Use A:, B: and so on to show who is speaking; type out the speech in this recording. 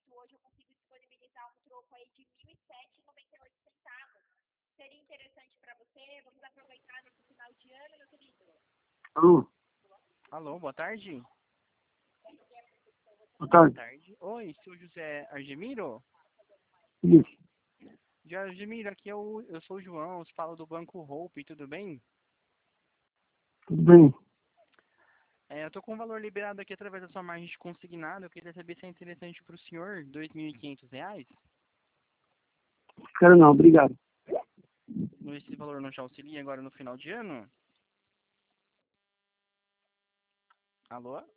A: momento, hoje eu consigo disponibilizar um troco aí de R$ 1.007,98. Seria interessante para você? Vamos aproveitar nesse final de ano, meu querido.
B: Alô?
C: Alô, boa tarde.
B: Boa
C: Boa
B: tarde.
C: tarde. Oi, sou José Argemiro?
B: Isso.
C: José Argemiro, aqui eu sou o João, eu falo do Banco Hope, tudo bem?
B: Tudo bem?
C: Eu tô com o valor liberado aqui através da sua margem de consignado, eu queria saber se é interessante para o senhor, R$ 2.500.
B: Quero não, obrigado.
C: Esse valor não te auxilia agora no final de ano? Alô?